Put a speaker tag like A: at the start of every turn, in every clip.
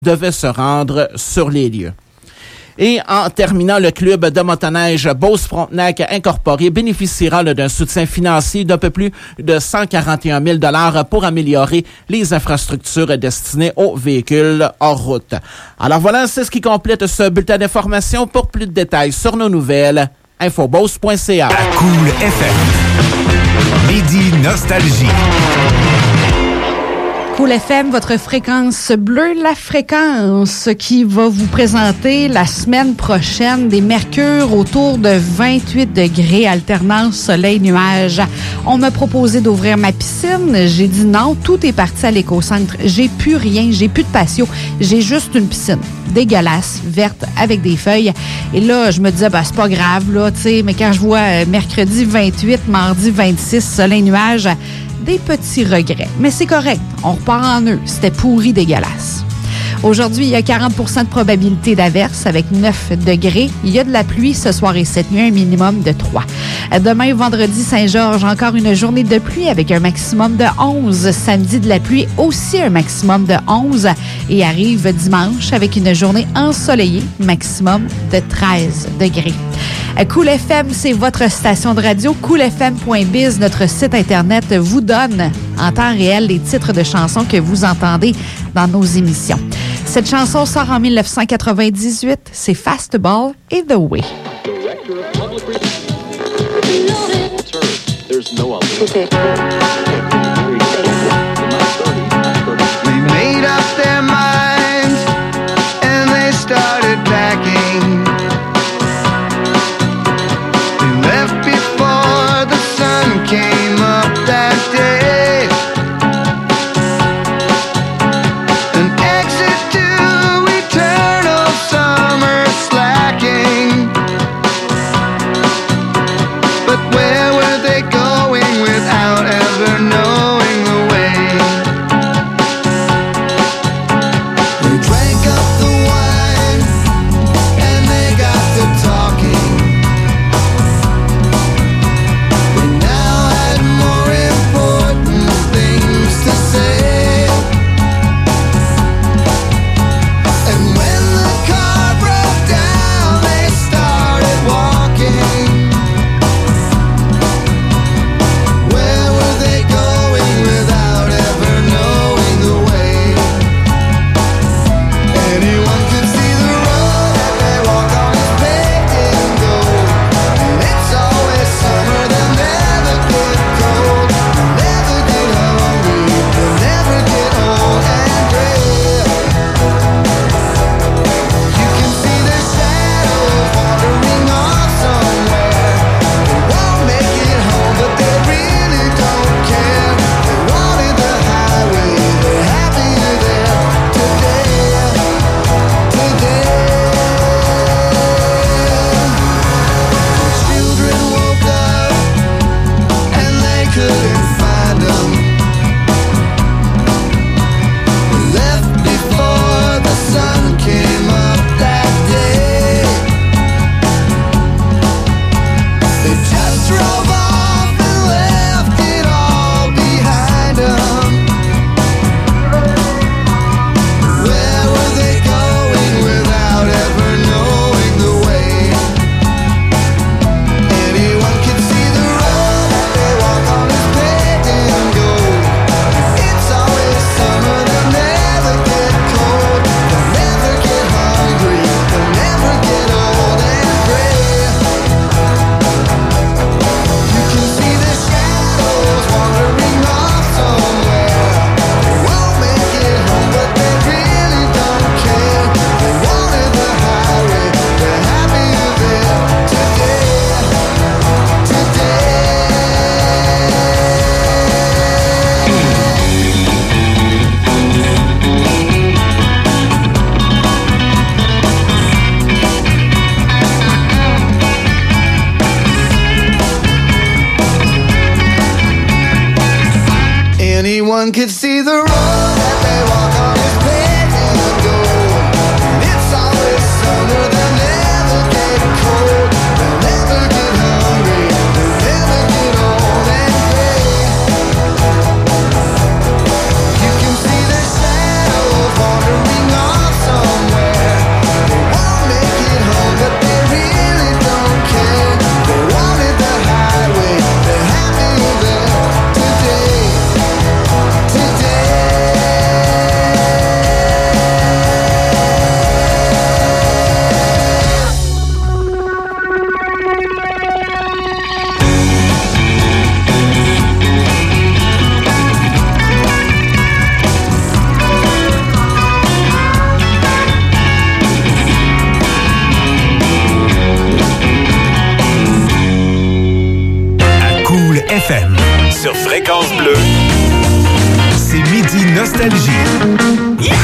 A: devait se rendre sur les lieux. Et en terminant, le club de motoneige Beauce-Frontenac Incorporé bénéficiera d'un soutien financier d'un peu plus de 141 000 $ pour améliorer les infrastructures destinées aux véhicules hors route. Alors voilà, c'est ce qui complète ce bulletin d'information. Pour plus de détails sur nos nouvelles, infobose.ca.
B: Cool FM. Midi Nostalgie.
C: Cool FM, votre fréquence bleue, la fréquence qui va vous présenter la semaine prochaine des mercures autour de 28 degrés, alternance soleil-nuage. On m'a proposé d'ouvrir ma piscine. J'ai dit non, tout est parti à l'éco-centre. J'ai plus rien, j'ai plus de patio. J'ai juste une piscine dégueulasse, verte, avec des feuilles. Et là, je me disais, c'est pas grave, là, tu sais, mais quand je vois mercredi 28, mardi 26, soleil-nuage, des petits regrets. Mais c'est correct. On repart en eux. C'était pourri dégueulasse. Aujourd'hui, il y a 40 % de probabilité d'averse avec 9 degrés. Il y a de la pluie ce soir et cette nuit, un minimum de 3. Demain, vendredi, Saint-Georges, encore une journée de pluie avec un maximum de 11. Samedi, de la pluie, aussi un maximum de 11. Et arrive dimanche avec une journée ensoleillée, maximum de 13 degrés. Cool FM, c'est votre station de radio. coolfm.biz, notre site Internet, vous donne en temps réel les titres de chansons que vous entendez dans nos émissions. Cette chanson sort en 1998. C'est Fastball et The Way.
D: Okay. They made up their minds and they started packing. They left before the sun came up that day. An exit to eternal summer slacking. But where were they going without ever knowing the way? They drank up the wine and they got to talking. They now had more important things to say. And when the car broke down, they started walking. Where were they going without ever knowing the way? Anyone could see the road that they walk on is paved in gold. And it's always summer, they'll never get cold. They'll never get hungry, they'll never get old and gray. You can see their shadows wandering off somewhere. They won't make it home, but they really don't care. They wanted the highway, they're happier there today. Children woke up and they couldn't find them. They left before the sun came up that day. They just drove off and left it all behind them. Where were they going without ever knowing the way? Anyone can see the road that they walk on is paved in gold. It's always summer, they'll never get cold. They'll never get hungry, they'll never get old and gray. You can see the shadows wandering off somewhere. They won't make it home, but they really don't care. They wanted the highway, they're happier there today. Anyone could see the road that they walk on is paved in gold. It's always summer, they'll never get cold. They'll never get hungry, they'll never get old and gray. You can see their shadows wandering off
B: Fréquence Bleue, c'est Midi Nostalgie. Yeah!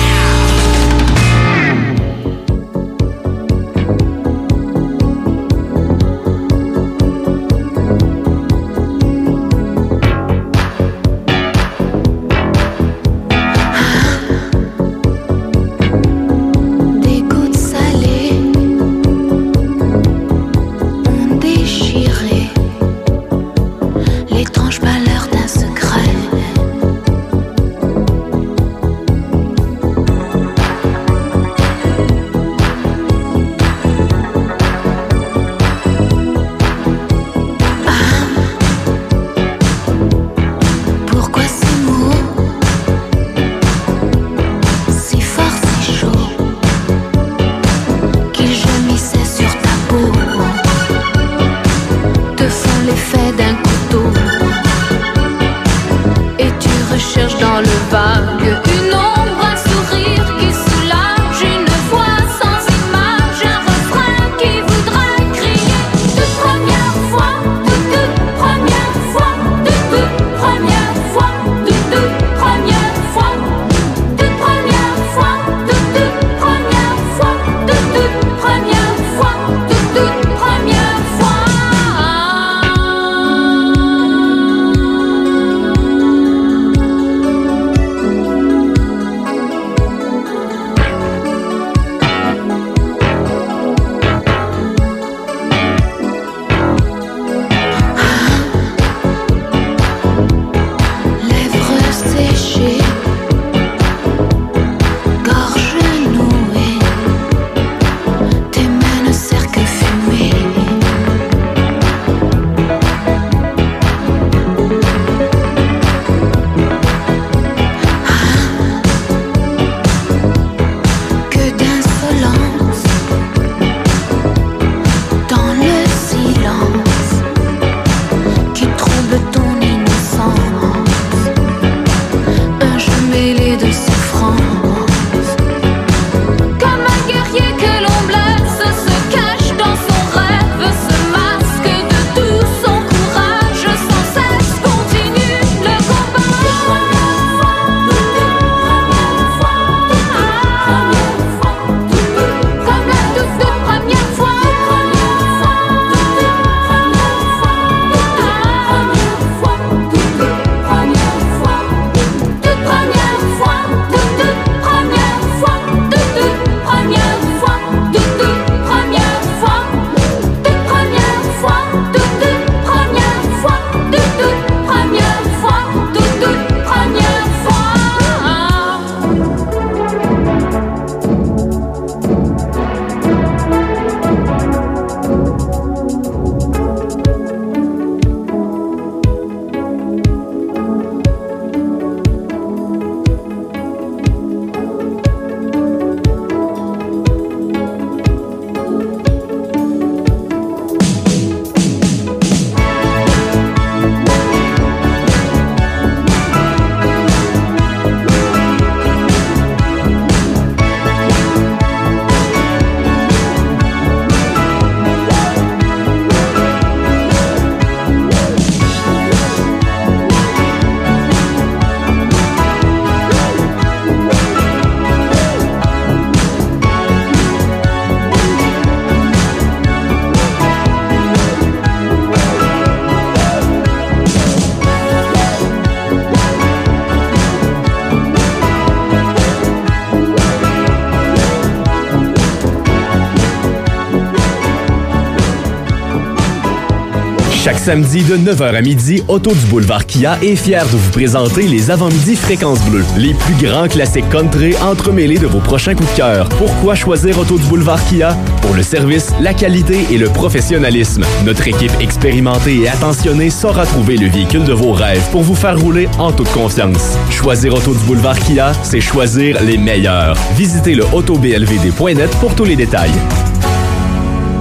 E: Chaque samedi de 9h à midi, Auto du Boulevard Kia est fier de vous présenter les avant-midi Fréquence Bleue. Les plus grands classiques country entremêlés de vos prochains coups de cœur. Pourquoi choisir Auto du Boulevard Kia? Pour le service, la qualité et le professionnalisme. Notre équipe expérimentée et attentionnée saura trouver le véhicule de vos rêves pour vous faire rouler en toute confiance. Choisir Auto du Boulevard Kia, c'est choisir les meilleurs. Visitez le autoblvd.net pour tous les détails.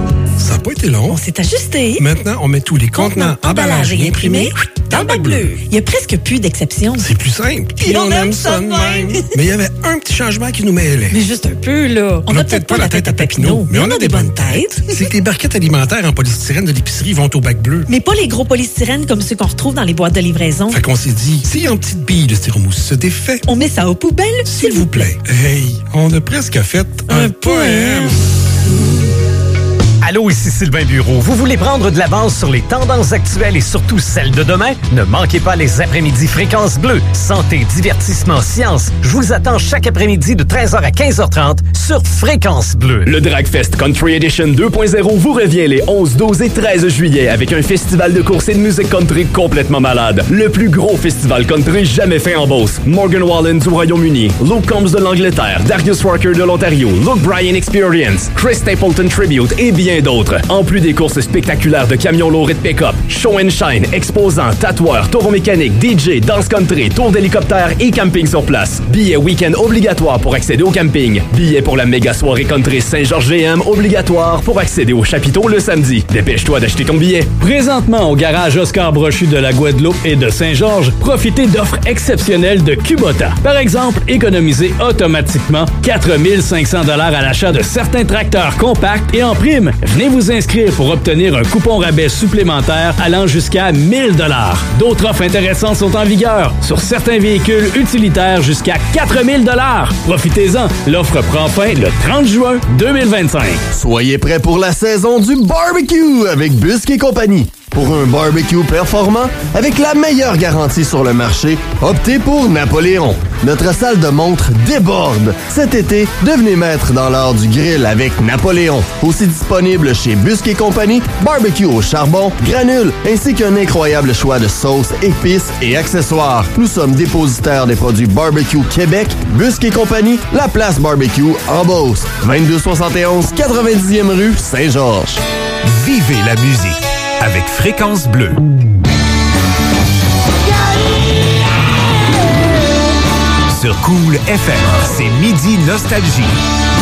F: Ça n'a pas été long.
G: On s'est ajusté.
F: Maintenant, on met tous les contenants, emballages et imprimés dans le bac bleu.
G: Il n'y a presque plus d'exceptions.
F: C'est plus simple.
G: Puis on aime ça de même.
F: Mais il y avait un petit changement qui nous mêlait.
G: Mais juste un peu, là.
F: On n'a peut-être pas la tête à Papineau, mais on a des bonnes têtes. C'est que les barquettes alimentaires en polystyrène de l'épicerie vont au bac bleu.
G: Mais pas les gros polystyrènes comme ceux qu'on retrouve dans les boîtes de livraison.
F: Fait qu'on s'est dit, si en petite bille de styromousse se défait,
G: on met ça aux poubelles, s'il vous plaît.
F: Hey, on a presque fait un poème.
H: Allô, ici Sylvain Bureau. Vous voulez prendre de l'avance sur les tendances actuelles et surtout celles de demain? Ne manquez pas les après-midi Fréquence Bleue. Santé, divertissement, science. Je vous attends chaque après-midi de 13h à 15h30 sur Fréquence Bleue.
E: Le Dragfest Country Edition 2.0 vous revient les 11, 12 et 13 juillet avec un festival de course et de musique country complètement malade. Le plus gros festival country jamais fait en Beauce. Morgan Wallen du Royaume-Uni, Luke Combs de l'Angleterre, Darius Rucker de l'Ontario, Luke Bryan Experience, Chris Stapleton Tribute et bien d'autres. En plus des courses spectaculaires de camions lourds et de pick-up, show and shine, exposants, tatoueurs, taureaux mécaniques, DJ, danse country, tour d'hélicoptère et camping sur place. Billets week-end obligatoire pour accéder au camping. Billets pour la méga soirée country Saint-Georges-GM obligatoire pour accéder au chapiteau le samedi. Dépêche-toi d'acheter ton billet.
I: Présentement au garage Oscar Brochu de la Guadeloupe et de Saint-Georges, profitez d'offres exceptionnelles de Kubota. Par exemple, économisez automatiquement 4 500 $ à l'achat de certains tracteurs compacts et en prime, venez vous inscrire pour obtenir un coupon rabais supplémentaire allant jusqu'à 1 000 $. D'autres offres intéressantes sont en vigueur sur certains véhicules utilitaires jusqu'à 4 000 $. Profitez-en, l'offre prend fin le 30 juin 2025.
J: Soyez prêts pour la saison du barbecue avec Busque et compagnie. Pour un barbecue performant, avec la meilleure garantie sur le marché, optez pour Napoléon. Notre salle de montre déborde. Cet été, devenez maître dans l'art du grill avec Napoléon. Aussi disponible chez Busque et compagnie, barbecue au charbon, granules, ainsi qu'un incroyable choix de sauces, épices et accessoires. Nous sommes dépositaires des produits Barbecue Québec, Busque et compagnie, la place barbecue en Beauce. 2271 90e rue Saint-Georges.
B: Vivez la musique avec Fréquence Bleue. Sur Cool FM, c'est Midi Nostalgie.